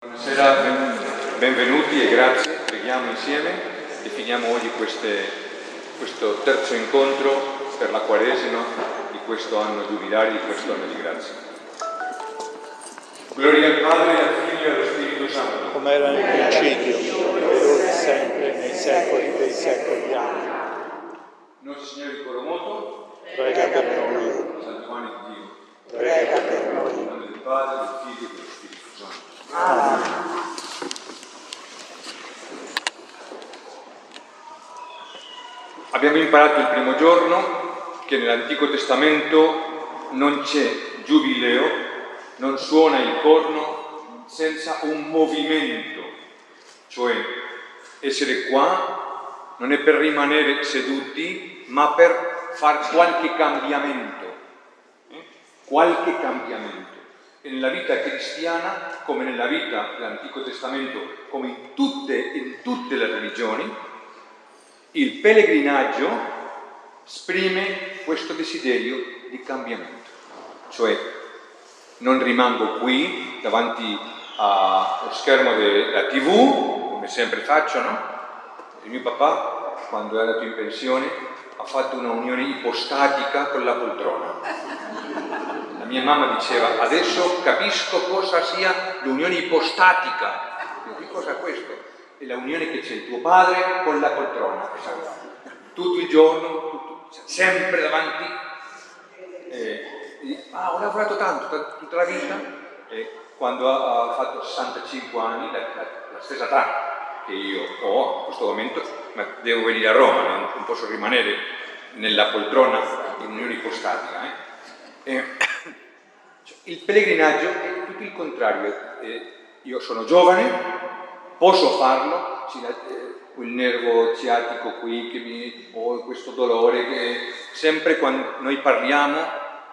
Buonasera, benvenuti e grazie. Preghiamo insieme e finiamo oggi questo terzo incontro per la Quaresima di questo anno giubilare, di questo anno di grazia. Gloria al Padre, al Figlio e allo Spirito Santo. Come era nel principio, e ora e sempre, nei secoli dei secoli. Amen. Nostro Signore di Coromoto, Prega per noi. San Giovanni di Dio, Prega per in noi. nome del Padre, del Figlio e dello Spirito Santo. Amen. Abbiamo imparato il primo giorno che nell'Antico Testamento non c'è giubileo, non suona il corno senza un movimento, cioè essere qua non è per rimanere seduti, ma per fare qualche cambiamento. Qualche cambiamento. E nella vita cristiana, come nella vita dell'Antico Testamento, come in tutte le religioni, il pellegrinaggio esprime questo desiderio di cambiamento. Cioè, non rimango qui davanti allo schermo della TV, come sempre faccio, no? Il mio papà, quando è andato in pensione, ha fatto una unione ipostatica con la poltrona. La mia mamma diceva: adesso capisco cosa sia l'unione ipostatica. Io, che cosa è questo? È la unione che c'è il tuo padre con la poltrona, tutto il giorno, sempre davanti. Ho lavorato tanto, tutta la vita, quando ha fatto 65 anni, la stessa età che io ho in questo momento, ma devo venire a Roma, non posso rimanere nella poltrona in unione ipostatica. Il pellegrinaggio è tutto il contrario. Io sono giovane, posso farlo, il nervo ciatico qui, che ho questo dolore, che sempre quando noi parliamo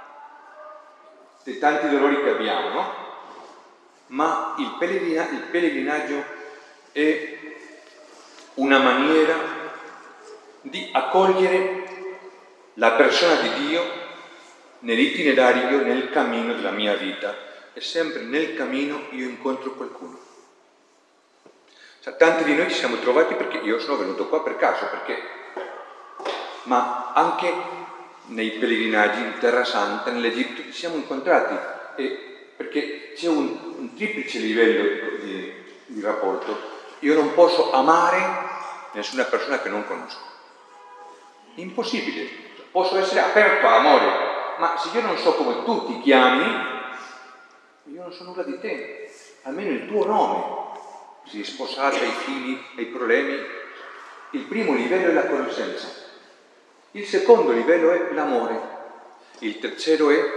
dei tanti dolori che abbiamo, no? Ma il pellegrinaggio è una maniera di accogliere la persona di Dio nell'itinerario, nel cammino della mia vita. E sempre nel cammino io incontro qualcuno. Tanti di noi ci siamo trovati perché io sono venuto qua per caso, ma anche nei pellegrinaggi in Terra Santa, nell'Egitto, ci siamo incontrati, perché c'è un triplice livello di rapporto. Io non posso amare nessuna persona che non conosco. Impossibile. Posso essere aperto all'amore, ma se io non so come tu ti chiami, io non so nulla di te, almeno il tuo nome. Si è sposato, hai figli, hai problemi. Il primo livello è la conoscenza, il secondo livello è l'amore, il terzo è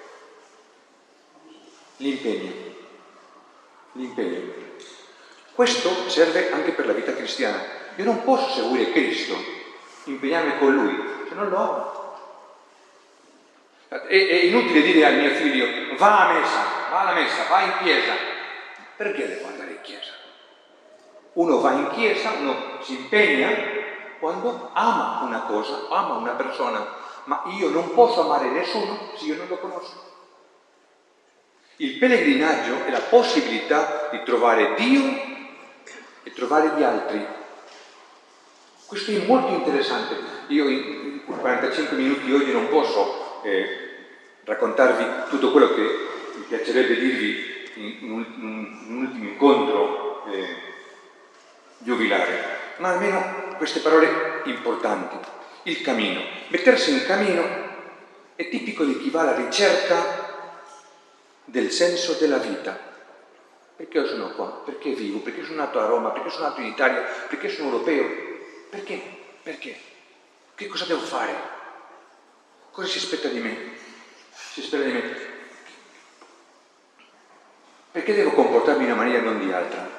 l'impegno. Questo serve anche per la vita cristiana. Io non posso seguire Cristo, impegnarmi con Lui, se non lo amo. È inutile dire al mio figlio: va alla messa, va in chiesa. Perché devo andare in chiesa? Uno va in chiesa, uno si impegna quando ama una cosa, ama una persona, ma io non posso amare nessuno se io non lo conosco. Il pellegrinaggio è la possibilità di trovare Dio e trovare gli altri. Questo è molto interessante. Io in 45 minuti oggi non posso raccontarvi tutto quello che mi piacerebbe dirvi in un ultimo incontro giubilare, ma almeno queste parole importanti. Il cammino. Mettersi in cammino è tipico di chi va alla ricerca del senso della vita. Perché io sono qua? Perché vivo? Perché sono nato a Roma? Perché sono nato in Italia? Perché sono europeo? Perché? Che cosa devo fare? Cosa si aspetta di me? Perché devo comportarmi in una maniera e non di altra?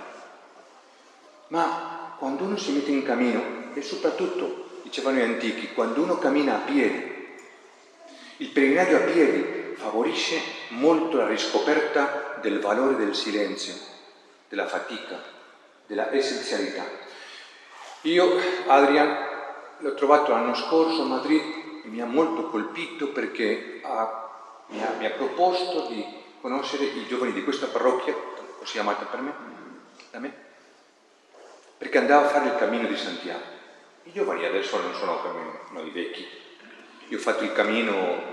Ma quando uno si mette in cammino, e soprattutto, dicevano gli antichi, quando uno cammina a piedi, il pellegrinaggio a piedi favorisce molto la riscoperta del valore del silenzio, della fatica, della essenzialità. Io, Adrian, l'ho trovato l'anno scorso a Madrid e mi ha molto colpito perché mi ha proposto di conoscere i giovani di questa parrocchia, così amata per me, da me, perché andavo a fare il cammino di Santiago. I giovani adesso non sono come noi vecchi. Io ho fatto il cammino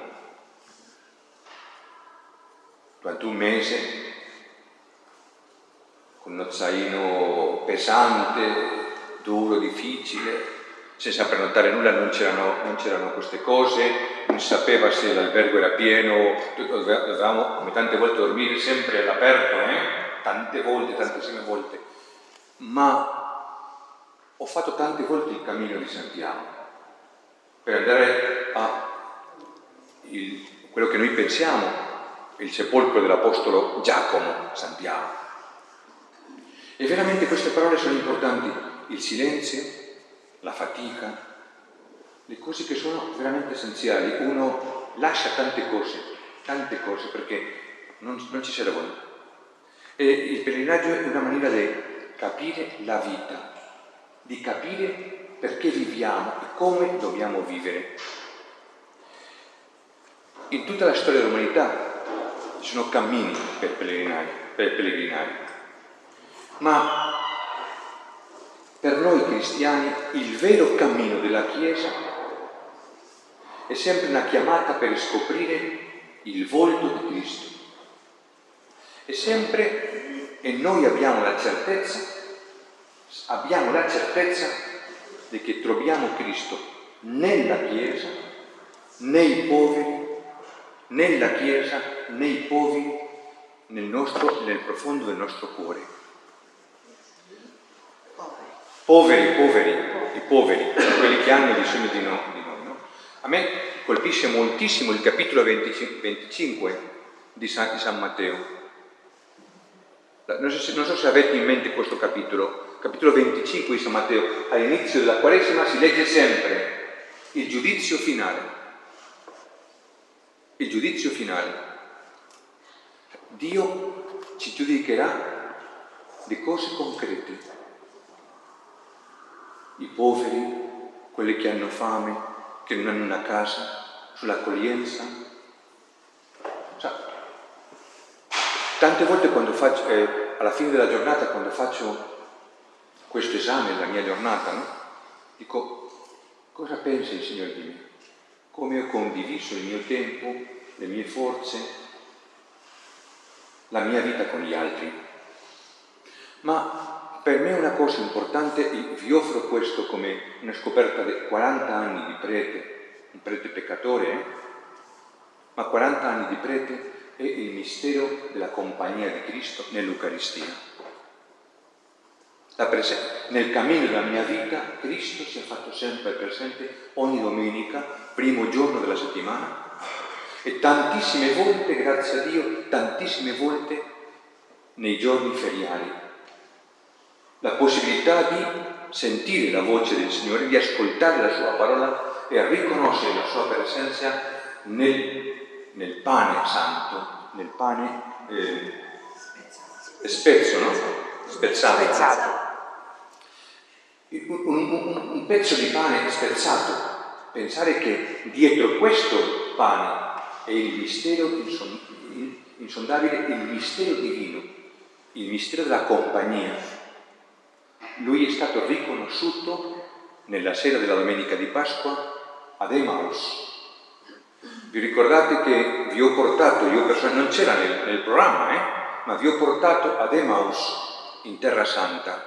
durante un mese, con uno zaino pesante, duro, difficile, senza prenotare nulla, non c'erano queste cose, non si sapeva se l'albergo era pieno, dovevamo come tante volte dormire sempre all'aperto, tante volte, tantissime volte. Ma ho fatto tante volte il cammino di Santiago per andare a quello che noi pensiamo, il sepolcro dell'Apostolo Giacomo, Santiago. E veramente queste parole sono importanti, il silenzio, la fatica, le cose che sono veramente essenziali. Uno lascia tante cose perché non ci servono. E il pellegrinaggio è una maniera di capire la vita, di capire perché viviamo e come dobbiamo vivere. In tutta la storia dell'umanità ci sono cammini per pellegrinare. Ma per noi cristiani il vero cammino della Chiesa è sempre una chiamata per scoprire il volto di Cristo. E noi abbiamo la certezza di che troviamo Cristo nella Chiesa, nei poveri, nella Chiesa, nei poveri, nel profondo del nostro cuore. I poveri, quelli che hanno bisogno di noi, no? A me colpisce moltissimo il capitolo 25 di San Matteo. Non so se avete in mente questo capitolo 25 di San Matteo. All'inizio della Quaresima si legge sempre il giudizio finale. Il giudizio finale. Dio ci giudicherà di cose concrete. I poveri, quelli che hanno fame, che non hanno una casa, sull'accoglienza. Tante volte quando faccio, alla fine della giornata, quando faccio questo esame della mia giornata, no? Dico, cosa pensa il Signore di me? Come ho condiviso il mio tempo, le mie forze, la mia vita con gli altri? Ma per me è una cosa importante, vi offro questo come una scoperta di 40 anni di prete, un prete peccatore, ma 40 anni di prete è il mistero della compagnia di Cristo nell'Eucaristia. Nel cammino della mia vita Cristo si è fatto sempre presente ogni domenica, primo giorno della settimana, e tantissime volte, grazie a Dio, tantissime volte nei giorni feriali. La possibilità di sentire la voce del Signore, di ascoltare la sua parola e riconoscere la sua presenza nel pane santo, nel pane spezzato. Un pezzo di pane spezzato. Pensare che dietro questo pane è il mistero insondabile, il mistero divino, il mistero della compagnia. Lui è stato riconosciuto nella sera della domenica di Pasqua ad Emmaus. Vi ricordate che vi ho portato, non c'era nel programma, ma vi ho portato ad Emmaus in Terra Santa.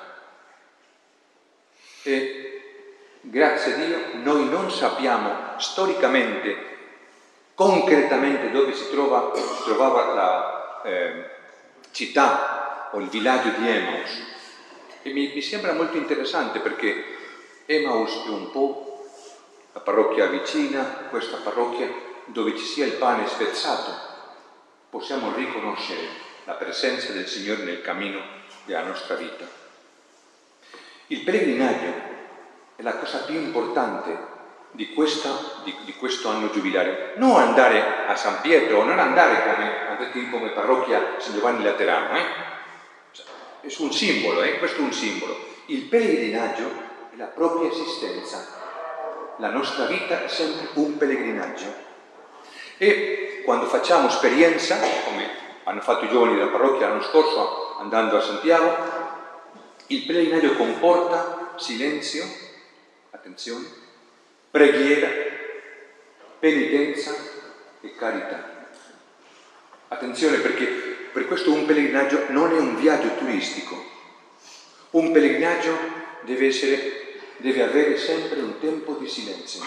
E grazie a Dio noi non sappiamo storicamente, concretamente dove si trovava la città o il villaggio di Emmaus. E mi sembra molto interessante perché Emmaus è un po' la parrocchia vicina, questa parrocchia dove ci sia il pane spezzato. Possiamo riconoscere la presenza del Signore nel cammino della nostra vita. Il pellegrinaggio è la cosa più importante di questo anno giubilario. Non andare a San Pietro, non andare come parrocchia San Giovanni Laterano, è un simbolo, questo è un simbolo. Il pellegrinaggio è la propria esistenza. La nostra vita è sempre un pellegrinaggio. E quando facciamo esperienza, come hanno fatto i giovani della parrocchia l'anno scorso, andando a Santiago, il pellegrinaggio comporta silenzio, attenzione, preghiera, penitenza e carità. Attenzione, perché per questo un pellegrinaggio non è un viaggio turistico. Un pellegrinaggio deve avere sempre un tempo di silenzio.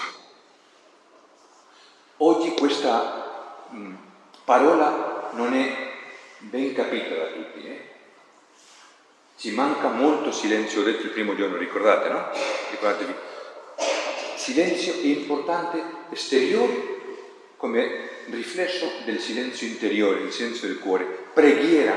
Oggi questa parola non è ben capita da tutti. Ci manca molto silenzio, ho detto il primo giorno, ricordate, no? Ricordatevi. Silenzio è importante esteriore come riflesso del silenzio interiore, il silenzio del cuore. Preghiera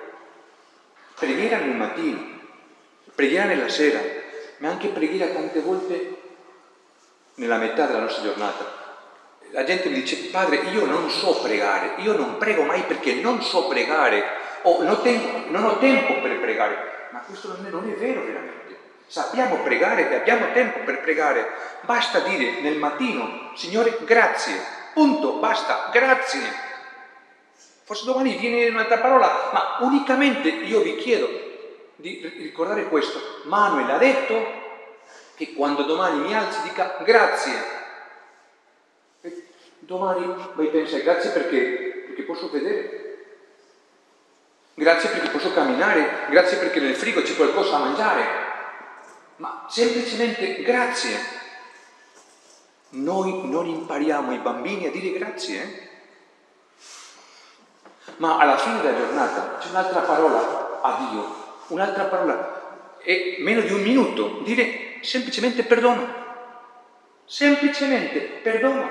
nel mattino, preghiera nella sera, ma anche preghiera tante volte nella metà della nostra giornata. La gente mi dice: padre, io non so pregare, io non prego mai perché non so pregare, o non ho tempo per pregare. Ma questo non è vero veramente. Sappiamo pregare e abbiamo tempo per pregare. Basta dire nel mattino: Signore, grazie, punto, basta, grazie. Forse domani viene un'altra parola, ma unicamente io vi chiedo di ricordare questo. Manuel ha detto che quando domani mi alzi dica grazie. E domani vai a pensare grazie perché posso vedere. Grazie perché posso camminare, grazie perché nel frigo c'è qualcosa da mangiare, ma semplicemente grazie. Noi non impariamo i bambini a dire grazie, ma alla fine della giornata c'è un'altra parola a Dio, un'altra parola, e meno di un minuto, dire semplicemente perdono, semplicemente perdono.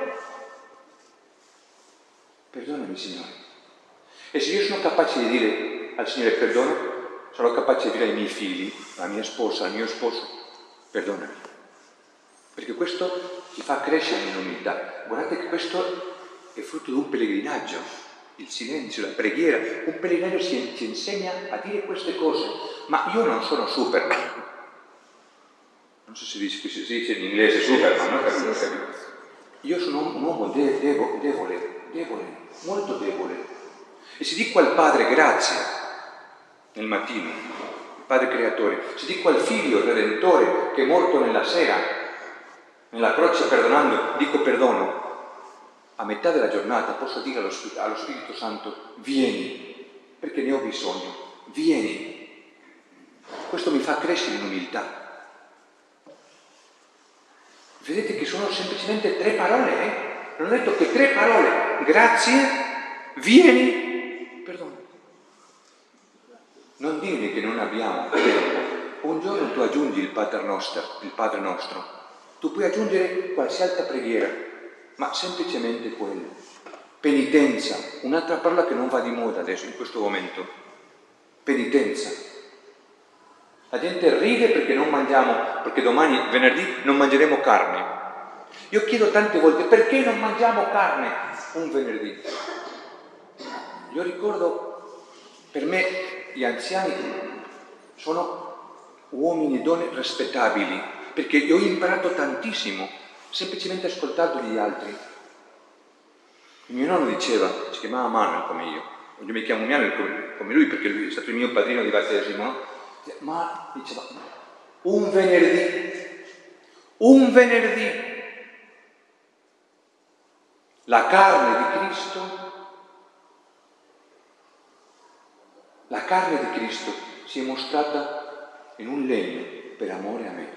Perdonami, Signore. E se io sono capace di dire al Signore perdono, sarò capace di dire ai miei figli, alla mia sposa, al mio sposo, perdonami. Perché questo ci fa crescere nell'umiltà. Guardate che questo è frutto di un pellegrinaggio, il silenzio, la preghiera. Un pellegrinaggio ci insegna a dire queste cose. Ma io non sono Superman. Non so se si dice in inglese Superman, no? Io sono un uomo debole, molto debole. E se dico al Padre grazie nel mattino, il Padre Creatore, se dico al Figlio il Redentore che è morto nella sera, nella croce perdonando, dico perdono, a metà della giornata posso dire allo Spirito Santo: vieni, perché ne ho bisogno, vieni. Questo mi fa crescere in umiltà. Vedete che sono semplicemente 3 parole, Non ho detto che 3 parole: grazie, vieni, perdono. Non dirmi che non abbiamo tempo. Un giorno tu aggiungi il Padre Nostro, tu puoi aggiungere qualsiasi altra preghiera, ma semplicemente quello. Penitenza, un'altra parola che non va di moda adesso, in questo momento. Penitenza. La gente ride perché non mangiamo, perché domani, venerdì, non mangeremo carne. Io chiedo tante volte: perché non mangiamo carne un venerdì? Io ricordo, per me gli anziani sono uomini e donne rispettabili, perché io ho imparato tantissimo semplicemente ascoltando gli altri. Il mio nonno diceva, si chiamava Manuel come io mi chiamo Manuel come lui perché lui è stato il mio padrino di battesimo, no? Ma diceva: un venerdì la carne di Cristo si è mostrata in un legno per amore a me.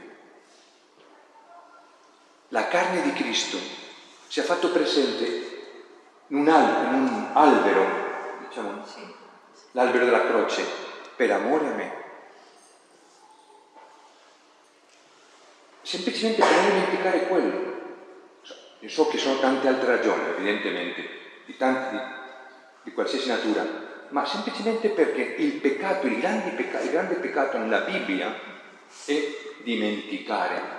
La carne di Cristo si è fatto presente in un albero, diciamo, l'albero della croce, per amore a me. Semplicemente per non dimenticare quello. Io so che sono tante altre ragioni, evidentemente, di qualsiasi natura, ma semplicemente perché il grande peccato nella Bibbia è dimenticare.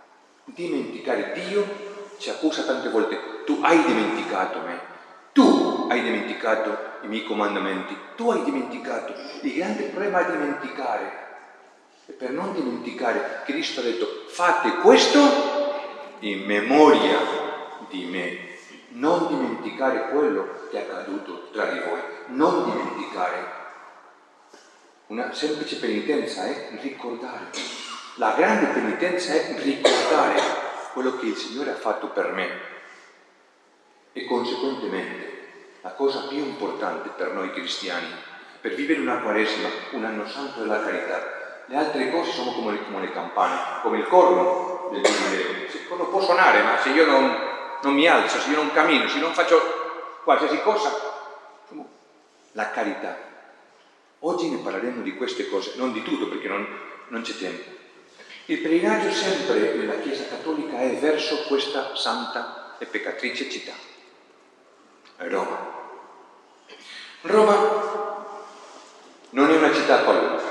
Dio ci accusa tante volte: tu hai dimenticato me, tu hai dimenticato i miei comandamenti, tu hai dimenticato. Il grande problema è dimenticare. E per non dimenticare, Cristo ha detto: fate questo in memoria di me. Non dimenticare quello che è accaduto tra di voi, non dimenticare. Una semplice penitenza è ricordare. La grande penitenza è ricordare quello che il Signore ha fatto per me. E conseguentemente la cosa più importante per noi cristiani, per vivere una Quaresima, un anno santo della carità, le altre cose sono come le campane, come il corno del giubileo. Il corno può suonare, ma se io non mi alzo, se io non cammino, se non faccio qualsiasi cosa, la carità. Oggi ne parleremo di queste cose, non di tutto perché non c'è tempo. Il pellegrinaggio sempre nella Chiesa Cattolica è verso questa santa e peccatrice città, Roma. Roma non è una città qualunque.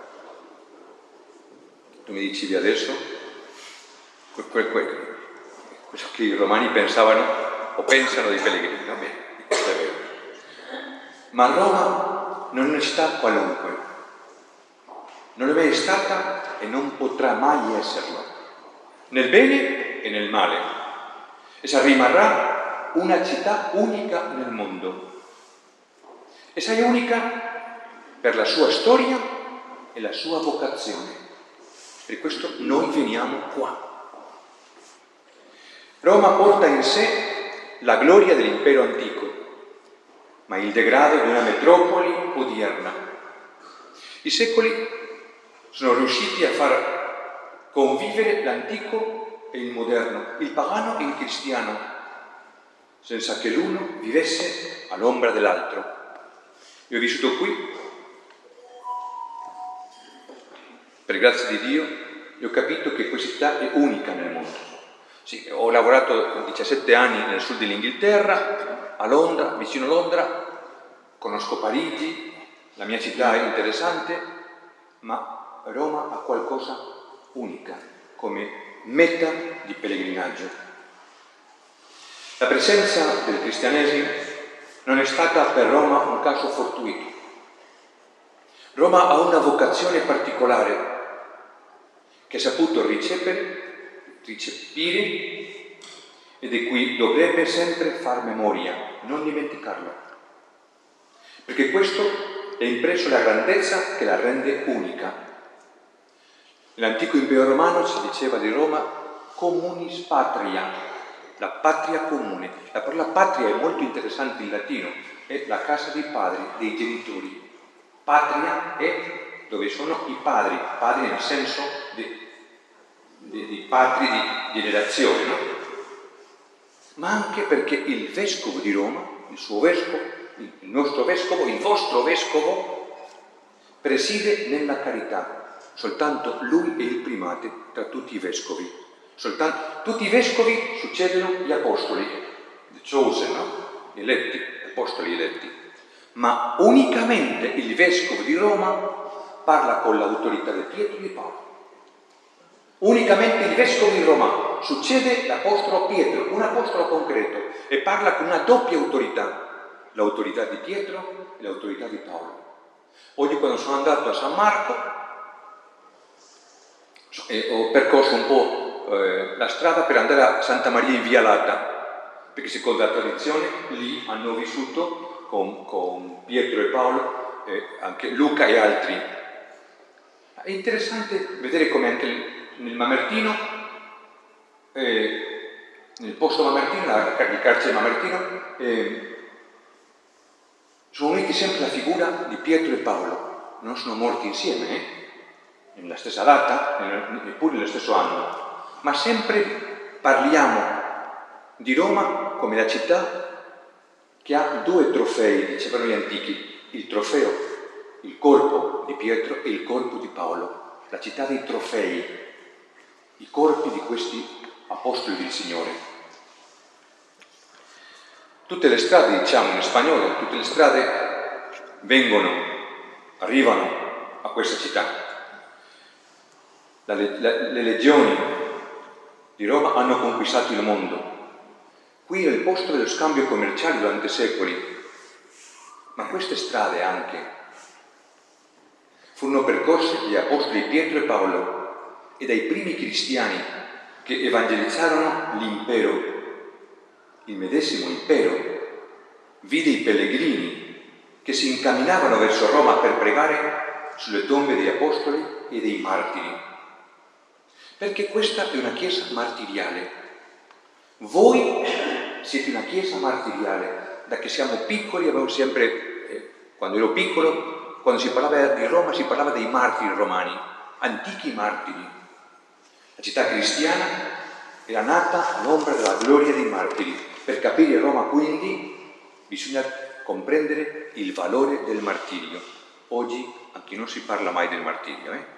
Tu mi dicevi adesso quello che i romani pensavano o pensano dei pellegrini, va bene, questo è vero. Ma Roma non è una città qualunque, non è mai stata e non potrà mai esserlo, nel bene e nel male. Essa rimarrà una città unica nel mondo. Essa è unica per la sua storia e la sua vocazione. Per questo noi veniamo qua. Roma porta in sé la gloria dell'impero antico, ma il degrado di una metropoli odierna. I secoli sono riusciti a far convivere l'antico e il moderno, il pagano e il cristiano, senza che l'uno vivesse all'ombra dell'altro. Io ho vissuto qui, per grazia di Dio, e ho capito che questa città è unica nel mondo. Sì, ho lavorato 17 anni nel sud dell'Inghilterra, a Londra, vicino a Londra, conosco Parigi, la mia città è interessante, ma Roma ha qualcosa unica come meta di pellegrinaggio. La presenza del cristianesimo non è stata per Roma un caso fortuito. Roma ha una vocazione particolare che ha saputo recepire e di cui dovrebbe sempre far memoria, non dimenticarlo. Perché questo è impresso la grandezza che la rende unica. Nell'antico impero romano si diceva di Roma communis patria, la patria comune. La parola patria è molto interessante in latino, è la casa dei padri, dei genitori. Patria è dove sono i padri nel senso di patri di generazione, no? Ma anche perché il vescovo di Roma, il suo vescovo, il nostro vescovo, il vostro vescovo, preside nella carità. Soltanto lui è il primate tra tutti i vescovi. Tutti i vescovi succedono gli apostoli, the chosen, no? Gli eletti, gli apostoli eletti. Ma unicamente il vescovo di Roma parla con l'autorità di Pietro e di Paolo. Unicamente il vescovo di Roma succede l'apostolo Pietro, un apostolo concreto, e parla con una doppia autorità, l'autorità di Pietro e l'autorità di Paolo. Oggi quando sono andato a San Marco ho percorso un po' la strada per andare a Santa Maria in Via Lata, perché secondo la tradizione lì hanno vissuto con Pietro e Paolo, anche Luca e altri. È interessante vedere come anche nel Mamertino, nel posto Mamertino, il carcere Mamertino, sono uniti sempre la figura di Pietro e Paolo. Non sono morti insieme, nella stessa data, neppure nello stesso anno, ma sempre parliamo di Roma come la città che ha due trofei, dicevano gli antichi, il trofeo, il corpo di Pietro e il corpo di Paolo, la città dei trofei, i corpi di questi apostoli del Signore. Tutte le strade, diciamo in spagnolo, tutte le strade arrivano a questa città. Le legioni di Roma hanno conquistato il mondo. Qui era il posto dello scambio commerciale durante secoli, ma queste strade anche furono percorse dagli apostoli Pietro e Paolo e dai primi cristiani che evangelizzarono l'impero. Il medesimo impero vide i pellegrini che si incamminavano verso Roma per pregare sulle tombe degli apostoli e dei martiri. Perché questa è una chiesa martiriale. Voi siete una chiesa martiriale. Da che siamo piccoli avevo sempre, quando ero piccolo, quando si parlava di Roma si parlava dei martiri romani, antichi martiri. La città cristiana era nata all'ombra della gloria dei martiri. Per capire Roma quindi bisogna comprendere il valore del martirio. Oggi anche non si parla mai del martirio.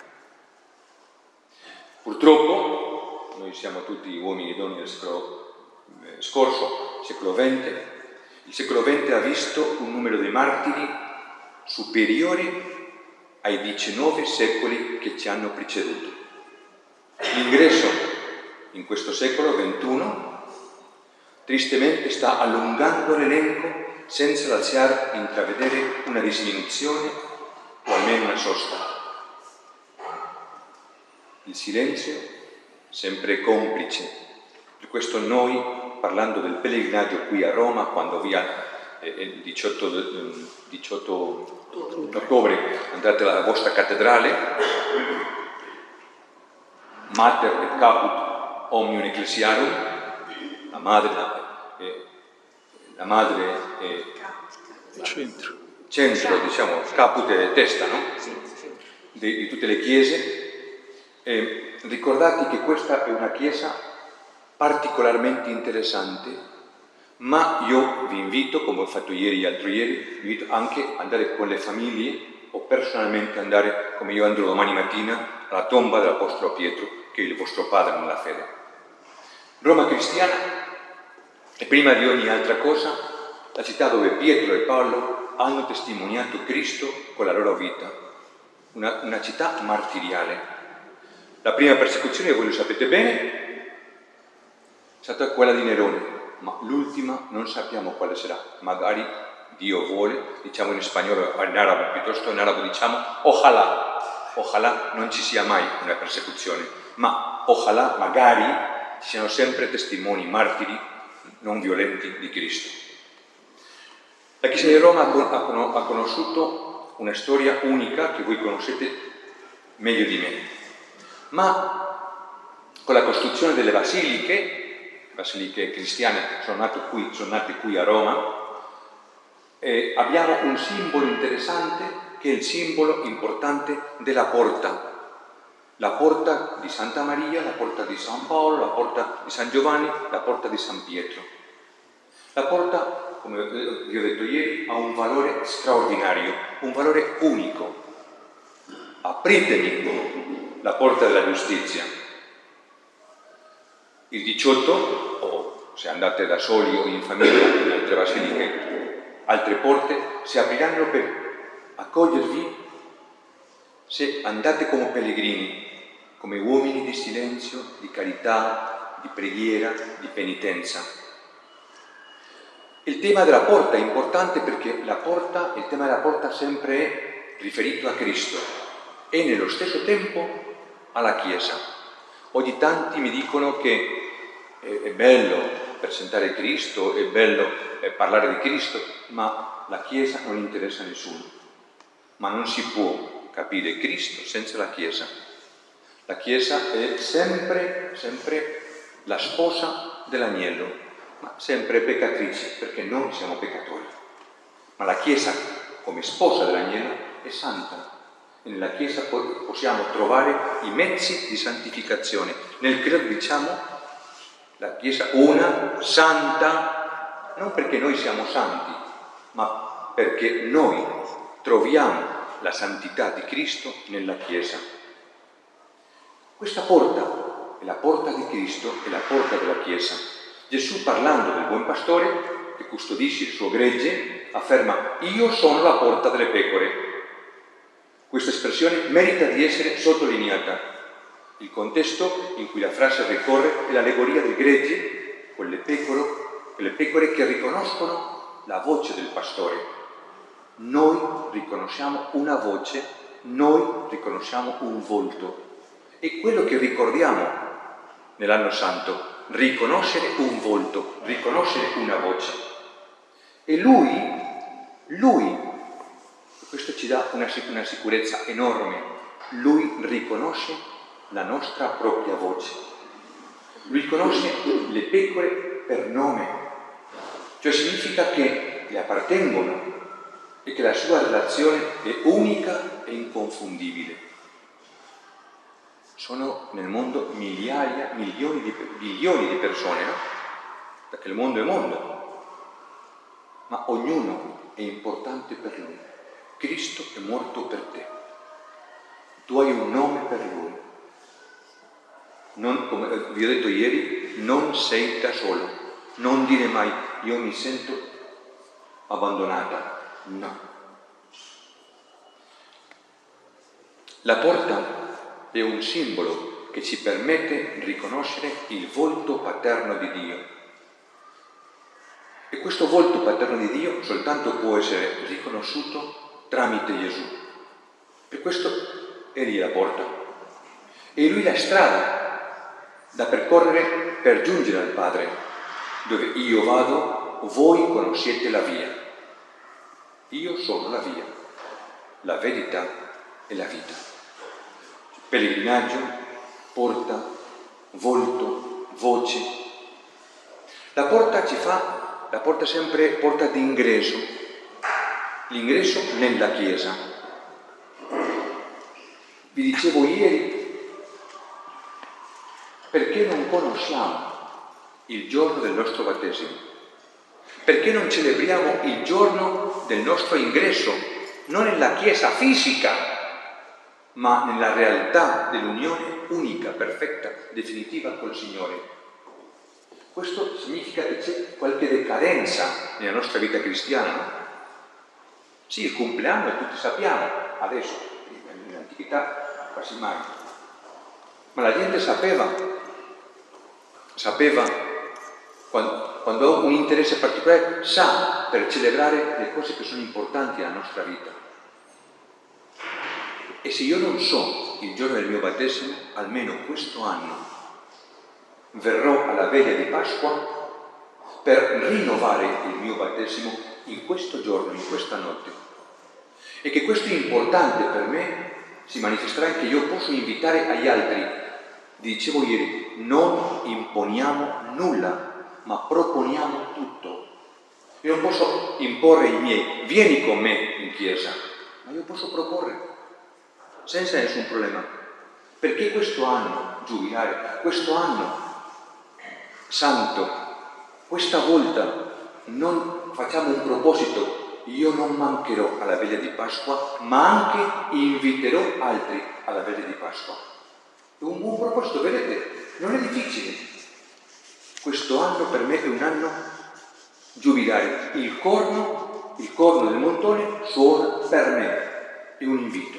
Purtroppo, noi siamo tutti uomini e donne del secolo scorso, secolo XX, il secolo XX ha visto un numero di martiri superiore ai 19 secoli che ci hanno preceduto. L'ingresso in questo secolo XXI tristemente sta allungando l'elenco senza lasciar intravedere una diminuzione o almeno una sosta. Il silenzio sempre complice. Per questo noi, parlando del pellegrinaggio qui a Roma, quando via il 18 ottobre andate alla vostra cattedrale, Mater et Caput Omnium Ecclesiarum, la madre è centro, diciamo, caput è testa, no? Di tutte le chiese. Ricordate che questa è una chiesa particolarmente interessante, ma io vi invito, come ho fatto ieri e l'altro ieri, vi invito anche ad andare con le famiglie o personalmente andare, come io andrò domani mattina, alla tomba dell'Apostolo Pietro, che è il vostro padre nella fede. Roma cristiana è prima di ogni altra cosa la città dove Pietro e Paolo hanno testimoniato Cristo con la loro vita, una città martiriale. La prima persecuzione, voi lo sapete bene, è stata quella di Nerone, ma l'ultima non sappiamo quale sarà. Magari Dio vuole, diciamo in spagnolo, in arabo, piuttosto in arabo diciamo ojalá non ci sia mai una persecuzione, ma ojalá, magari, ci siano sempre testimoni martiri non violenti di Cristo. La Chiesa di Roma ha conosciuto una storia unica che voi conoscete meglio di me. Ma con la costruzione delle basiliche cristiane sono nate qui a Roma, abbiamo un simbolo interessante che è il simbolo importante della porta. La porta di Santa Maria, la porta di San Paolo, la porta di San Giovanni, la porta di San Pietro. La porta, come vi ho detto ieri, ha un valore straordinario, un valore unico. Apritemi la porta della giustizia. Il 18, o se andate da soli o in famiglia in altre basiliche, altre porte si apriranno per accogliervi se andate come pellegrini, come uomini di silenzio, di carità, di preghiera, di penitenza. Il tema della porta è importante perché il tema della porta sempre è riferito a Cristo e nello stesso tempo alla Chiesa. Oggi tanti mi dicono che è bello presentare Cristo, è bello parlare di Cristo, ma la Chiesa non interessa a nessuno. Ma non si può capire Cristo senza la Chiesa. La Chiesa è sempre la sposa dell'agnello, ma sempre peccatrice, perché noi siamo peccatori. Ma la Chiesa, come sposa dell'agnello, è santa. E nella Chiesa possiamo trovare i mezzi di santificazione. Nel credo diciamo la Chiesa una, santa, non perché noi siamo santi, ma perché noi troviamo la santità di Cristo nella Chiesa. Questa porta è la porta di Cristo, è la porta della Chiesa. Gesù, parlando del buon pastore che custodisce il suo gregge, afferma: io sono la porta delle pecore. Questa espressione merita di essere sottolineata. Il contesto in cui la frase ricorre è l'allegoria del gregge, quelle pecore che riconoscono la voce del pastore. Noi riconosciamo una voce, noi riconosciamo un volto. È quello che ricordiamo nell'anno santo, riconoscere un volto, riconoscere una voce. E lui Questo ci dà una sicurezza enorme. Lui riconosce la nostra propria voce. Lui conosce le pecore per nome. Cioè significa che le appartengono e che la sua relazione è unica e inconfondibile. Sono nel mondo migliaia, bilioni di persone, no? Perché il mondo è mondo, ma ognuno è importante per lui. Cristo è morto per te. Tu hai un nome per lui. Non, come vi ho detto ieri, non sei da solo. Non dire mai io mi sento abbandonata. No. La porta è un simbolo che ci permette di riconoscere il volto paterno di Dio. E questo volto paterno di Dio soltanto può essere riconosciuto tramite Gesù. Per questo è lì la porta. E lui la strada da percorrere per giungere al Padre, dove io vado, voi conoscete la via. Io sono la via, la verità e la vita. Pellegrinaggio, porta, volto, voce. La porta sempre porta d'ingresso, l'ingresso nella Chiesa. Vi dicevo ieri, perché non conosciamo il giorno del nostro battesimo? Perché non celebriamo il giorno del nostro ingresso, non nella Chiesa fisica, ma nella realtà dell'unione unica, perfetta, definitiva col Signore. Questo significa che c'è qualche decadenza nella nostra vita cristiana, no? Sì, il compleanno tutti sappiamo, adesso, nell'antichità quasi mai. Ma la gente sapeva quando ha un interesse particolare, sa per celebrare le cose che sono importanti nella nostra vita. E se io non so il giorno del mio battesimo, almeno questo anno verrò alla veglia di Pasqua per rinnovare il mio battesimo in questo giorno, in questa notte. E che questo è importante per me si manifesterà anche io posso invitare agli altri. Dicevo ieri, non imponiamo nulla, ma proponiamo tutto. Io non posso imporre i miei, vieni con me in chiesa, ma io posso proporre, senza nessun problema. Perché questo anno giubilare, questo anno santo, questa volta non facciamo un proposito, io non mancherò alla veglia di Pasqua, ma anche inviterò altri alla veglia di Pasqua. È un buon proposito, vedete? Non è difficile. Questo anno per me è un anno giubilare. Il corno del montone suona per me, è un invito.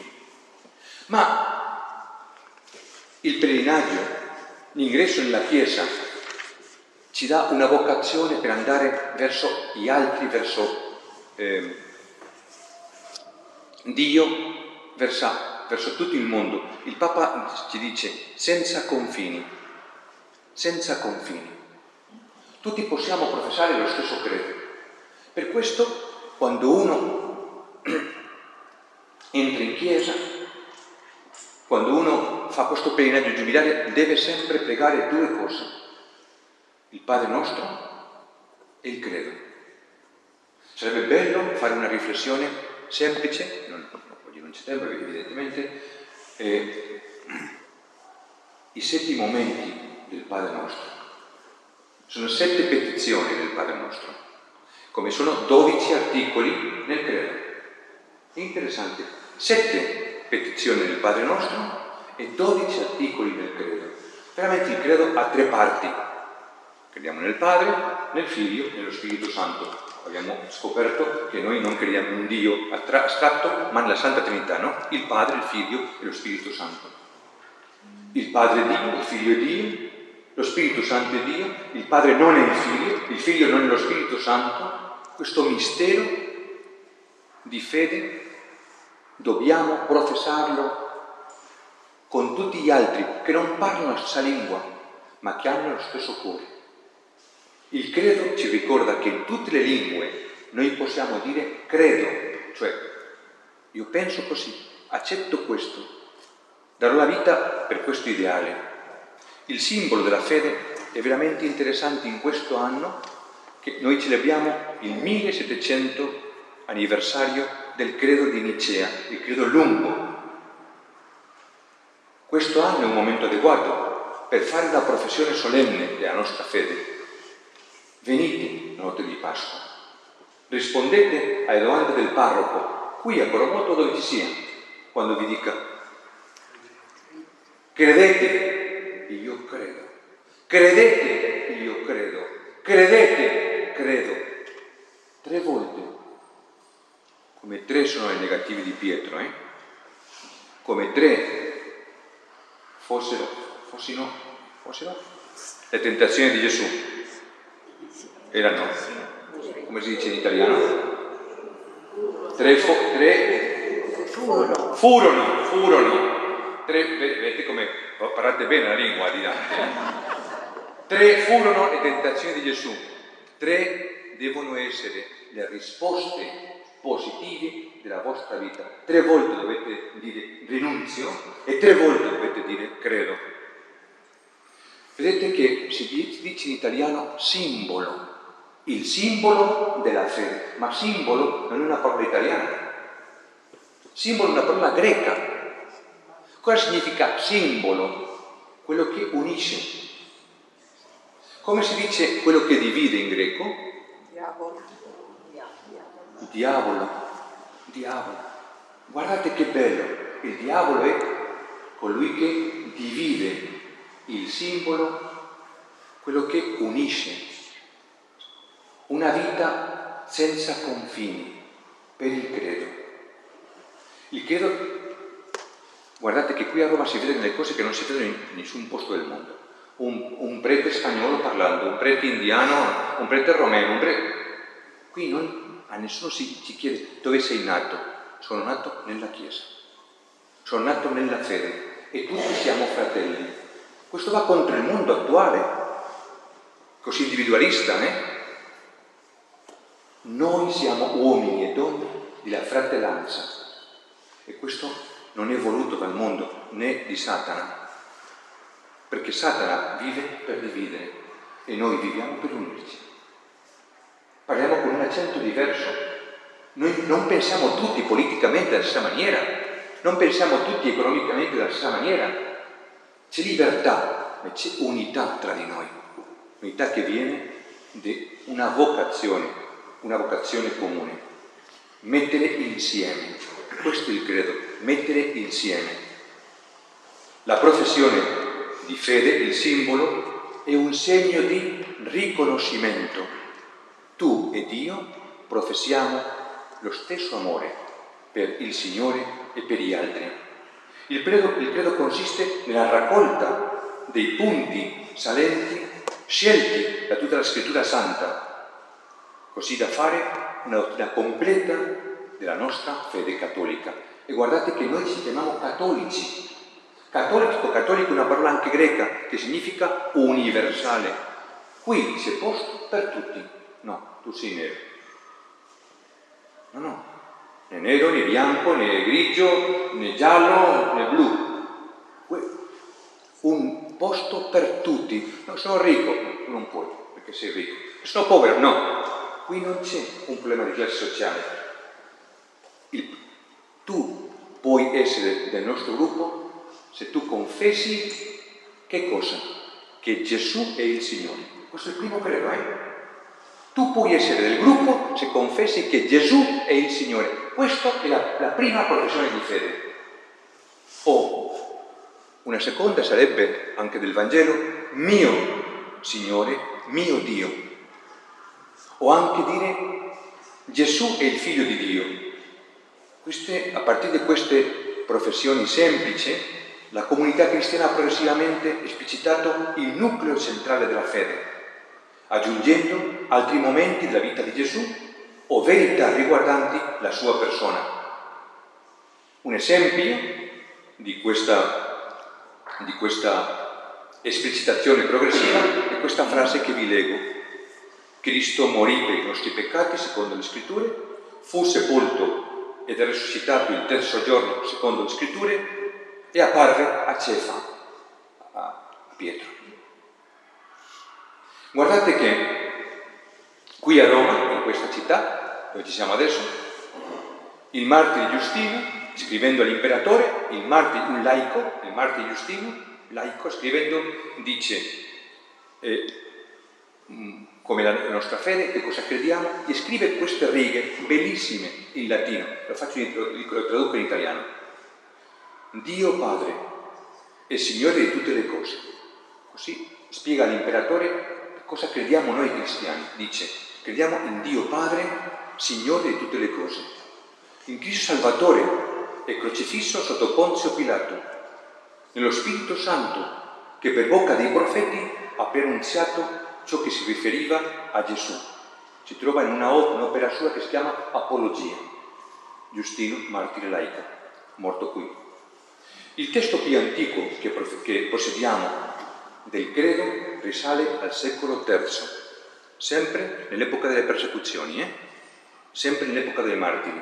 Ma il pellegrinaggio, l'ingresso nella Chiesa, ci dà una vocazione per andare verso gli altri, verso Dio, verso tutto il mondo. Il Papa ci dice senza confini, senza confini. Tutti possiamo professare lo stesso credo. Per questo, quando uno entra in chiesa, quando uno fa questo pellegrinaggio giubilare, deve sempre pregare due cose: il Padre nostro e il credo. Sarebbe bello fare una riflessione semplice, oggi non c'è tempo evidentemente, i 7 momenti del Padre nostro. Sono 7 petizioni del Padre nostro, come sono 12 articoli nel credo. È interessante, 7 petizioni del Padre nostro e 12 articoli nel credo. Veramente il credo ha 3 parti. Crediamo nel Padre, nel Figlio e nello Spirito Santo. Abbiamo scoperto che noi non crediamo in un Dio astratto, ma nella Santa Trinità, no? Il Padre, il Figlio e lo Spirito Santo. Il Padre è Dio, il Figlio è Dio, lo Spirito Santo è Dio, il Padre non è il Figlio non è lo Spirito Santo. Questo mistero di fede dobbiamo professarlo con tutti gli altri che non parlano la stessa lingua, ma che hanno lo stesso cuore. Il credo ci ricorda che in tutte le lingue noi possiamo dire credo, cioè Io penso così, accetto questo, darò la vita per questo ideale. Il simbolo della fede è veramente interessante in questo anno che noi celebriamo il 1700 anniversario del credo di Nicea, il credo lungo. Questo anno è un momento adeguato per fare la professione solenne della nostra fede. Venite la notte di Pasqua, rispondete alle domande del parroco, qui a Coromoto dove ci sia, quando vi dica credete, io credo, credete, io credo, credete, credo, 3 volte, come 3 sono i negativi di Pietro, come 3 fossero le tentazioni di Gesù. Erano, come si dice in italiano? Furono. 3, vedete come parlate bene la lingua di Dante. 3 furono le tentazioni di Gesù. 3 devono essere le risposte positive della vostra vita. 3 volte dovete dire rinunzio e 3 volte dovete dire credo. Vedete che si dice in italiano simbolo, il simbolo della fede, ma simbolo non è una parola italiana, simbolo è una parola greca. Cosa significa simbolo? Quello che unisce. Come si dice quello che divide in greco? Diavolo. Guardate che bello, il diavolo è colui che divide, il simbolo, quello che unisce. Una vita senza confini per il credo. Il credo, guardate che qui a Roma si vedono delle cose che non si vedono in nessun posto del mondo. Un prete spagnolo parlando, un prete indiano, un prete romeno, Qui a nessuno si chiede dove sei nato. Sono nato nella Chiesa, sono nato nella fede e tutti siamo fratelli. Questo va contro il mondo attuale, così individualista, Noi siamo uomini e donne della fratellanza e questo non è voluto dal mondo né di Satana, perché Satana vive per dividere e noi viviamo per unirci. Parliamo con un accento diverso, noi non pensiamo tutti politicamente della stessa maniera, non pensiamo tutti economicamente della stessa maniera, c'è libertà e c'è unità tra di noi, unità che viene da una vocazione comune, mettere insieme, questo è il credo, mettere insieme. La professione di fede, il simbolo, è un segno di riconoscimento. Tu ed io professiamo lo stesso amore per il Signore e per gli altri. Il credo consiste nella raccolta dei punti salenti scelti da tutta la Scrittura Santa, così da fare una dottrina completa della nostra fede cattolica. E guardate che noi ci chiamiamo cattolici. Cattolico è una parola anche greca che significa universale. Qui c'è posto per tutti. No, tu sei nero. No, né nero, né bianco, né grigio, né giallo, né blu. Un posto per tutti. No, sono ricco, tu non puoi, perché sei ricco. Sono povero, no. Qui non c'è un problema di classe sociale. Tu puoi essere del nostro gruppo se tu confessi che cosa? Che Gesù è il Signore. Questo è il primo credo, Tu puoi essere del gruppo se confessi che Gesù è il Signore. Questa è la prima professione di fede. O una seconda sarebbe anche del Vangelo, mio Signore, mio Dio. O anche dire Gesù è il Figlio di Dio. A partire da queste professioni semplici, la comunità cristiana ha progressivamente esplicitato il nucleo centrale della fede, aggiungendo altri momenti della vita di Gesù o verità riguardanti la sua persona. Un esempio di questa esplicitazione progressiva è questa frase che vi leggo. Cristo morì per i nostri peccati, secondo le Scritture, fu sepolto ed è risuscitato il terzo giorno secondo le scritture e apparve a Cefa, a Pietro. Guardate che qui a Roma, in questa città dove ci siamo adesso, il martire Giustino, scrivendo all'imperatore, un martire Giustino, laico, scrivendo, dice come la nostra fede, che cosa crediamo, e scrive queste righe bellissime in latino, lo traduco in italiano. Dio Padre è Signore di tutte le cose. Così spiega all'imperatore cosa crediamo noi cristiani. Dice, crediamo in Dio Padre, Signore di tutte le cose, in Cristo Salvatore e crocifisso sotto Ponzio Pilato, nello Spirito Santo che per bocca dei profeti ha pronunziato ciò che si riferiva a Gesù. Si trova in un'opera sua che si chiama Apologia. Giustino, martire laico, morto qui. Il testo più antico che possediamo del credo risale al secolo III, sempre nell'epoca delle persecuzioni, sempre nell'epoca dei martiri.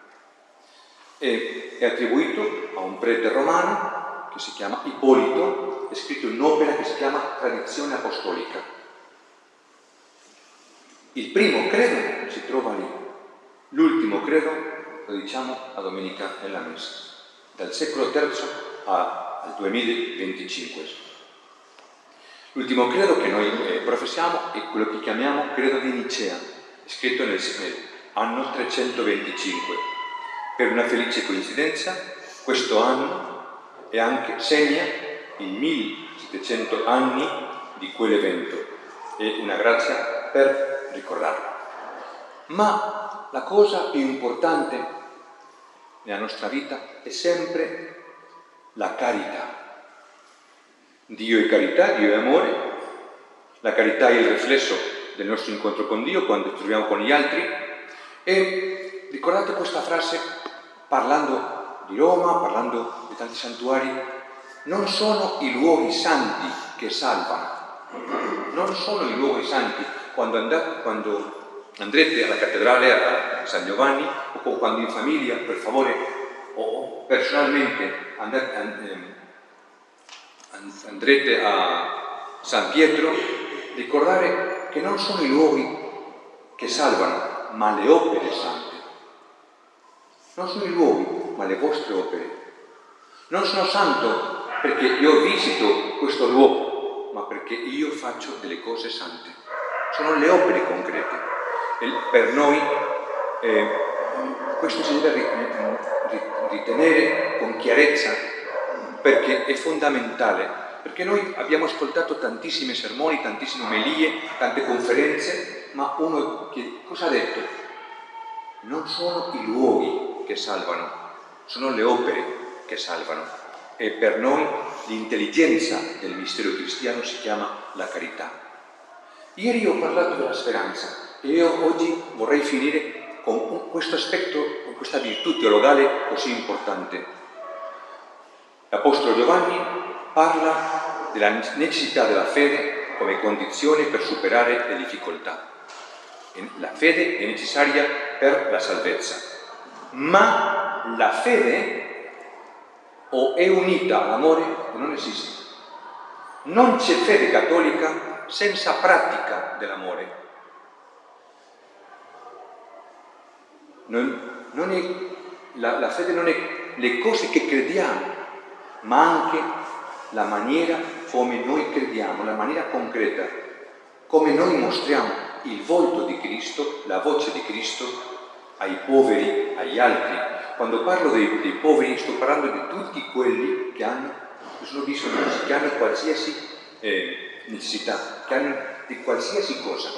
È attribuito a un prete romano che si chiama Ippolito, è scritto in un'opera che si chiama Tradizione Apostolica. Il primo credo si trova lì, l'ultimo credo lo diciamo a domenica nella messa, dal secolo III al 2025. L'ultimo credo che noi professiamo è quello che chiamiamo credo di Nicea, scritto nell'anno 325. Per una felice coincidenza, questo anno segna i 1700 anni di quell'evento. È una grazia per ricordarlo. Ma la cosa più importante nella nostra vita è sempre la carità. Dio è carità, Dio è amore. La carità è il riflesso del nostro incontro con Dio quando ci troviamo con gli altri. E ricordate questa frase, parlando di Roma, parlando di tanti santuari: non sono i luoghi santi che salvano. Non sono i luoghi santi. Quando andrete alla cattedrale a San Giovanni, o quando in famiglia, per favore, o personalmente andrete a San Pietro, ricordare che non sono i luoghi che salvano, ma le opere sante. Non sono i luoghi, ma le vostre opere. Non sono santo perché io visito questo luogo, ma perché io faccio delle cose sante. Sono le opere concrete. E per noi questo si deve ritenere con chiarezza, perché è fondamentale. Perché noi abbiamo ascoltato tantissimi sermoni, tantissime omelie, tante conferenze, ma uno che cosa ha detto? Non sono i luoghi che salvano, sono le opere che salvano. E per noi l'intelligenza del mistero cristiano si chiama la carità. Ieri ho parlato della speranza e io oggi vorrei finire con questo aspetto, con questa virtù teologale così importante. L'Apostolo Giovanni parla della necessità della fede come condizione per superare le difficoltà. La fede è necessaria per la salvezza, ma la fede o è unita all'amore o non esiste. Non c'è fede cattolica senza pratica dell'amore. La fede non è le cose che crediamo, ma anche la maniera come noi crediamo, la maniera concreta, come noi mostriamo il volto di Cristo, la voce di Cristo ai poveri, agli altri. Quando parlo dei poveri sto parlando di tutti quelli che sono bisognosi, che hanno qualsiasi necessità, che hanno di qualsiasi cosa.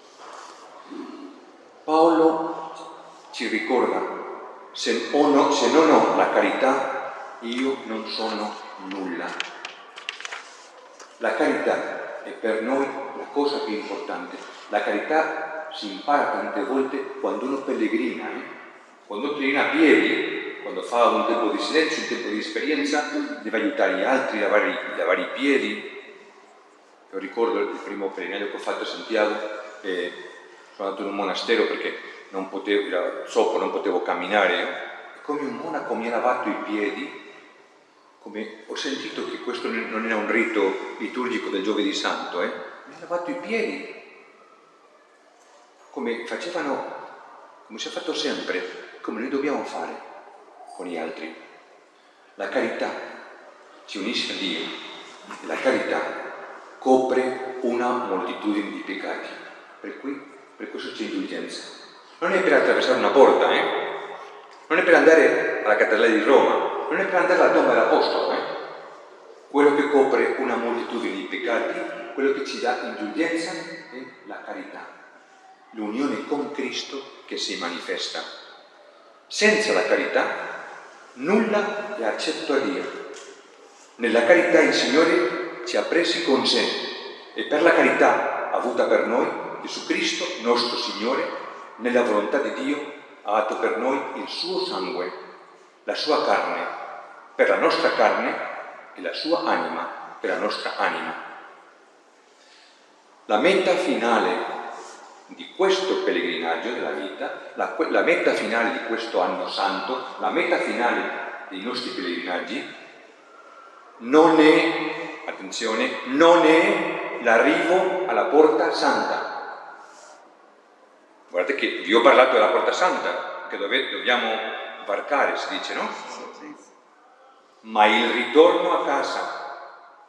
Paolo ci ricorda, se non ho la carità, io non sono nulla. La carità è per noi la cosa più importante. La carità si impara tante volte quando uno pellegrina, Quando uno pellegrina a piedi, quando fa un tempo di silenzio, un tempo di esperienza, deve aiutare gli altri a lavare i piedi. Io ricordo il primo pellegrinaggio che ho fatto a Santiago, sono andato in un monastero perché non potevo camminare, come un monaco mi ha lavato i piedi, come ho sentito che questo non era un rito liturgico del Giovedì Santo, mi ha lavato i piedi, come facevano, come si è fatto sempre, come noi dobbiamo fare con gli altri. La carità ci unisce a Dio e la carità copre una moltitudine di peccati, per questo c'è indulgenza. Non è per attraversare una porta, non è per andare alla cattedrale di Roma, non è per andare alla tomba dell'Apostolo, Quello che copre una moltitudine di peccati, quello che ci dà indulgenza è la carità, l'unione con Cristo che si manifesta. Senza la carità nulla è accetto a Dio. Nella carità il Signore ci ha presi con sé e per la carità avuta per noi Gesù Cristo, nostro Signore, nella volontà di Dio, ha dato per noi il suo sangue, la sua carne, per la nostra carne e la sua anima, per la nostra anima. La meta finale di questo pellegrinaggio della vita, la meta finale di questo anno santo, la meta finale dei nostri pellegrinaggi, non è, attenzione, non è l'arrivo alla Porta Santa. Guardate che vi ho parlato della Porta Santa, che dobbiamo varcare, si dice, no? Ma il ritorno a casa.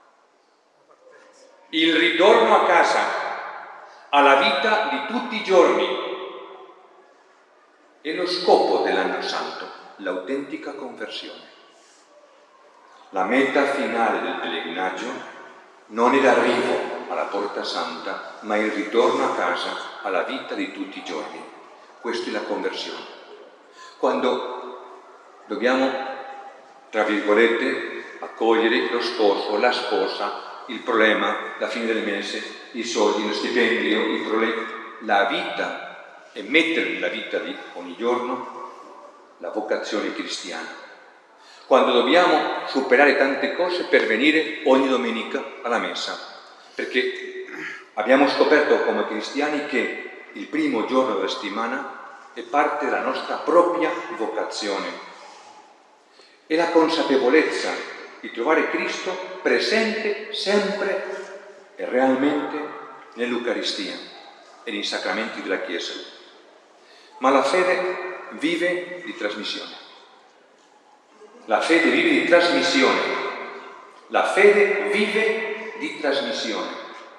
Il ritorno a casa, alla vita di tutti i giorni, è lo scopo dell'anno santo, l'autentica conversione. La meta finale del pellegrinaggio non è l'arrivo alla Porta Santa, ma il ritorno a casa, alla vita di tutti i giorni. Questa è la conversione. Quando dobbiamo, tra virgolette, accogliere lo sposo, la sposa, il problema, la fine del mese, i soldi, lo stipendio, i problemi, la vita, e mettere nella vita di ogni giorno la vocazione cristiana. Quando dobbiamo superare tante cose per venire ogni domenica alla messa, perché abbiamo scoperto come cristiani che il primo giorno della settimana è parte della nostra propria vocazione. È la consapevolezza di trovare Cristo presente sempre e realmente nell'Eucaristia e nei sacramenti della Chiesa. Ma la fede vive di trasmissione. La fede vive di trasmissione. La fede vive di trasmissione.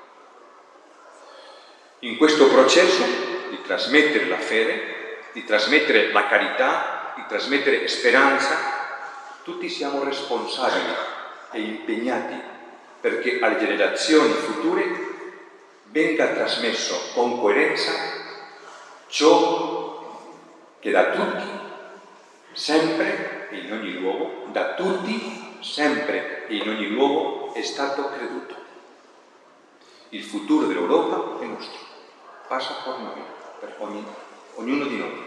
In questo processo di trasmettere la fede, di trasmettere la carità, di trasmettere speranza, tutti siamo responsabili e impegnati perché alle generazioni future venga trasmesso con coerenza ciò che da tutti, sempre e in ogni luogo, da tutti, sempre e in ogni luogo è stato creduto. Il futuro dell'Europa è nostro, passa per noi, per ognuno di noi.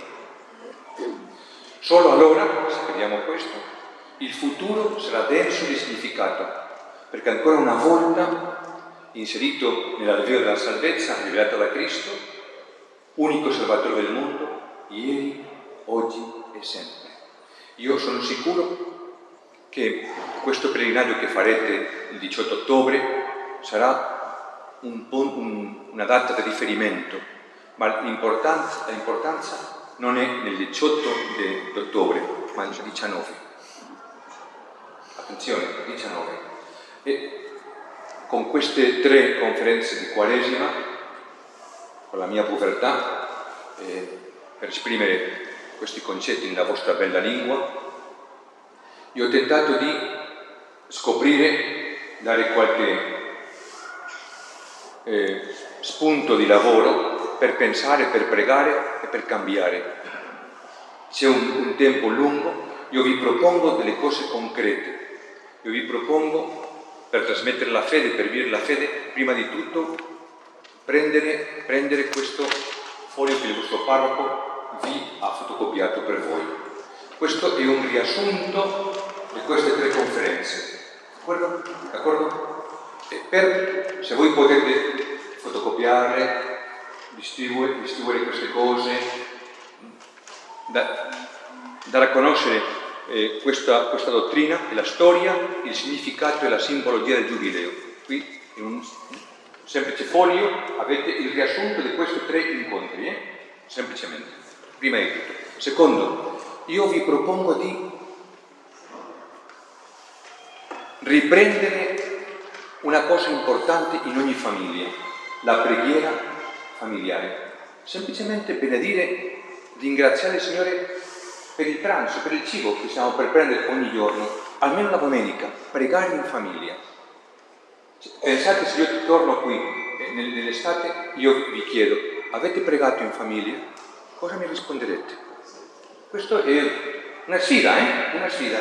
Solo allora, se crediamo questo, il futuro sarà denso di significato, perché ancora una volta, inserito nell'alveo della salvezza rivelata da Cristo, unico Salvatore del mondo, ieri, oggi e sempre. Io sono sicuro che questo pellegrinaggio che farete il 18 ottobre sarà una data di riferimento, ma l'importanza non è nel 18 di ottobre, ma nel 19. Attenzione, 19. E con queste 3 conferenze di Quaresima, con la mia povertà, per esprimere questi concetti nella vostra bella lingua, io ho tentato di scoprire, dare qualche spunto di lavoro per pensare, per pregare e per cambiare. C'è un tempo lungo, io vi propongo delle cose concrete. Io vi propongo, per trasmettere la fede, per vivere la fede, prima di tutto prendere questo foglio che il vostro parroco vi ha fotocopiato per voi. Questo è un riassunto di queste 3 conferenze. D'accordo? Se voi potete fotocopiare, distribuire queste cose, dare a conoscere questa dottrina e la storia, il significato e la simbologia del Giubileo. Qui in un semplice foglio avete il riassunto di questi 3 incontri, semplicemente, prima di tutto. Secondo, io vi propongo di riprendere una cosa importante in ogni famiglia, la preghiera familiare. Semplicemente benedire, ringraziare il Signore per il pranzo, per il cibo che stiamo per prendere ogni giorno, almeno la domenica, pregare in famiglia. Pensate, se io torno qui nell'estate, io vi chiedo, avete pregato in famiglia? Cosa mi risponderete? Questo è una sfida, una sfida.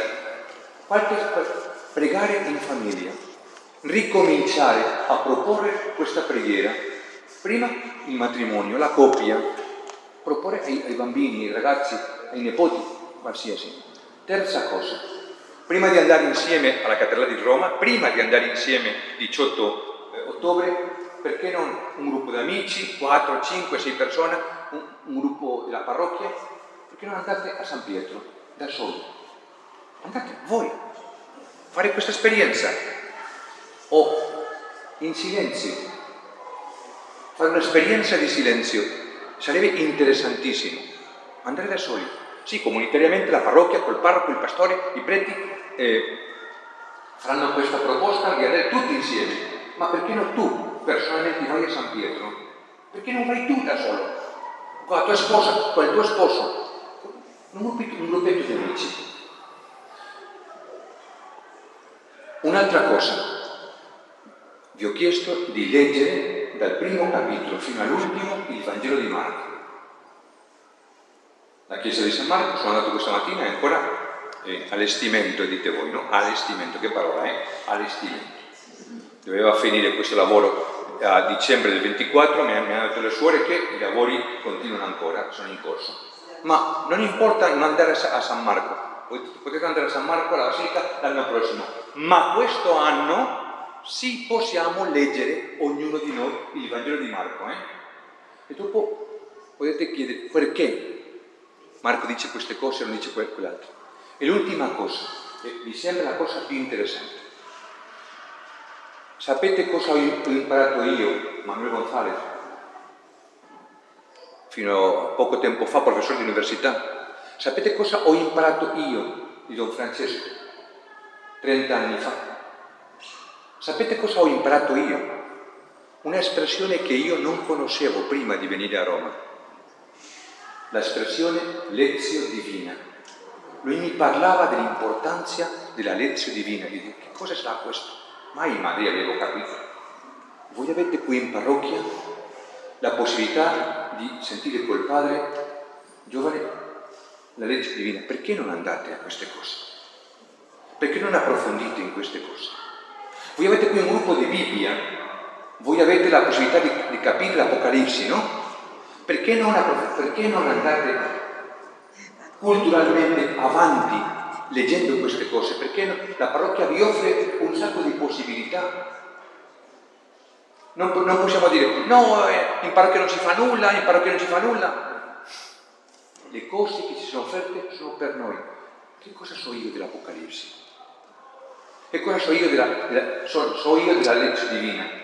Pregare in famiglia, ricominciare a proporre questa preghiera. Prima il matrimonio, la coppia, proporre ai bambini, ai ragazzi, ai nipoti, qualsiasi. Terza cosa, prima di andare insieme alla Cattedrale di Roma, prima di andare insieme 18 ottobre, perché non un gruppo di amici, 4, 5, 6 persone, un gruppo della parrocchia, perché non andate a San Pietro da soli? Andate voi, fare questa esperienza, o in silenzio, fare un'esperienza di silenzio, sarebbe interessantissimo, andare da soli. Sì, comunitariamente la parrocchia, col parroco, il pastore, i preti faranno questa proposta di andare tutti insieme, ma perché non tu personalmente vai a San Pietro? Perché non vai tu da solo, con la tua sposa, con il tuo sposo, un gruppetto di amici? Un'altra cosa, vi ho chiesto di leggere dal primo capitolo fino all'ultimo il Vangelo di Marco. La chiesa di San Marco, sono andato questa mattina, è ancora allestimento, dite voi, no? Allestimento, che parola è? Allestimento. Doveva finire questo lavoro a dicembre del 24, mi hanno detto le suore che i lavori continuano ancora, sono in corso. Ma non importa non andare a San Marco, potete andare a San Marco alla Basilica l'anno prossimo, ma questo anno sì possiamo leggere ognuno di noi il Vangelo di Marco. E dopo potete chiedere perché Marco dice queste cose e non dice quell'altro. E l'ultima cosa, e mi sembra la cosa più interessante. Sapete cosa ho imparato io, Manuel Gonzalez, fino a poco tempo fa, professore di università? Sapete cosa ho imparato io di Don Francesco 30 anni fa? Sapete cosa ho imparato io? Un'espressione che io non conoscevo prima di venire a Roma. L'espressione lezio divina. Lui mi parlava dell'importanza della lezio divina. Io dico, che cosa sarà questo? Mai in Maria avevo capito. Voi avete qui in parrocchia la possibilità di sentire col padre giovane la lezio divina. Perché non andate a queste cose? Perché non approfondite in queste cose? Voi avete qui un gruppo di Bibbia, voi avete la possibilità di capire l'Apocalisse, no? Perché non andate culturalmente avanti leggendo queste cose? Perché la parrocchia vi offre un sacco di possibilità. Non possiamo dire, no, in parrocchia non si fa nulla, in parrocchia non si fa nulla. Le cose che ci sono offerte sono per noi. Che cosa so io dell'Apocalisse? Che cosa so io della legge divina?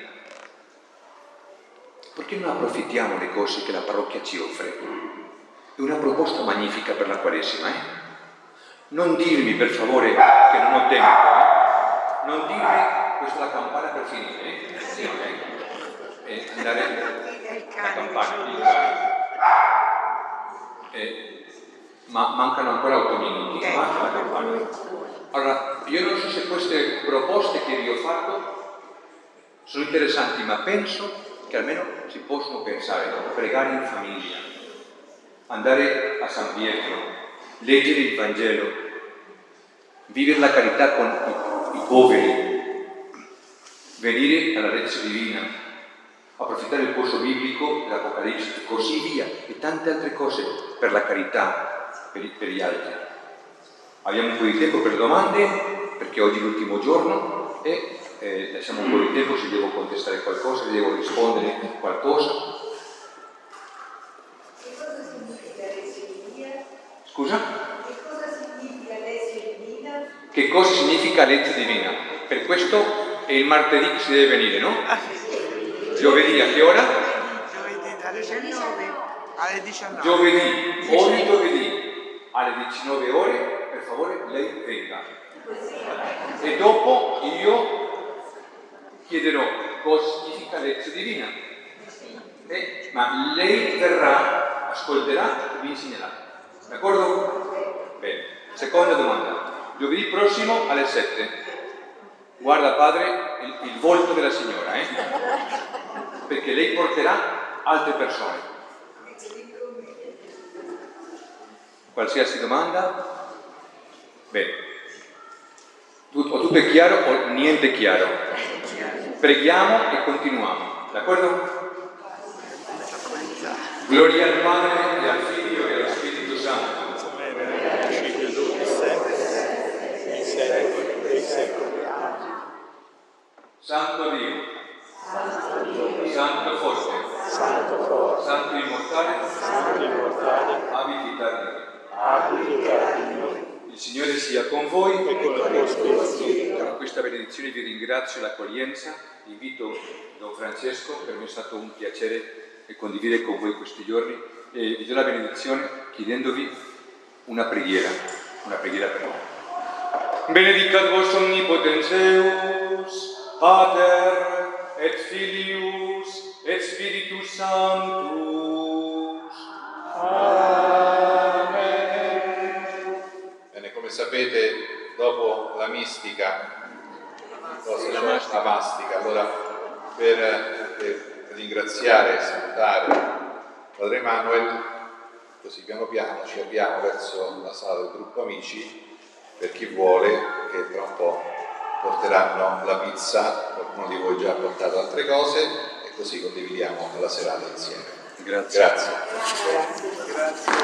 Perché non approfittiamo le cose che la parrocchia ci offre? È una proposta magnifica per la Quaresima, Non dirmi, per favore, che non ho tempo, Non dirmi, questa è la campana per finire, E andare a campana, ma mancano ancora 8 minuti, manca la campana. Allora, io non so se queste proposte che vi ho fatto sono interessanti, ma penso che almeno si possono pensare, pregare in famiglia, andare a San Pietro, leggere il Vangelo, vivere la carità con i poveri, venire alla lezione divina, approfittare del corso biblico dell'Apocalisse e così via, e tante altre cose per la carità, per gli altri. Abbiamo un po' di tempo per le domande, perché oggi è l'ultimo giorno e lasciamo un po' di tempo se devo contestare qualcosa, se devo rispondere qualcosa. Che cosa significa residivia? Scusa? Che cosa significa legge divina. Per questo è il martedì che si deve venire, no? Giovedì a che ora? Giovedì dalle 19 alle 19. Giovedì, ogni giovedì alle 19 ore, per favore, lei venga. E dopo io chiederò cosa significa legge divina. Ma lei verrà, ascolterà e vi insegnerà. D'accordo? Bene. Seconda domanda. Giovedì prossimo alle 7. Guarda padre il volto della signora, perché lei porterà altre persone. Qualsiasi domanda? Bene. O tutto è chiaro o niente è chiaro. Preghiamo e continuiamo. D'accordo? Gloria al Padre e al Figlio e allo Spirito Santo. Santo Dio, Santo forte, Santo immortale, abiti tra di noi. Il Signore sia con voi e con il tuo spirito. Per questa benedizione vi ringrazio l'accoglienza, invito Don Francesco, per me è stato un piacere condividere con voi questi giorni e vi do la benedizione chiedendovi una preghiera per noi. Benedicat vos omnipotens Deus, Pater et Filius et Spiritus Sanctus. Amen. Bene, come sapete, dopo la mistica, la mastica, allora per ringraziare e salutare Padre Manuel, così piano piano ci avviamo verso la sala del gruppo amici per chi vuole, che tra un po' porteranno la pizza, qualcuno di voi già ha portato altre cose e così condividiamo la serata insieme. Grazie.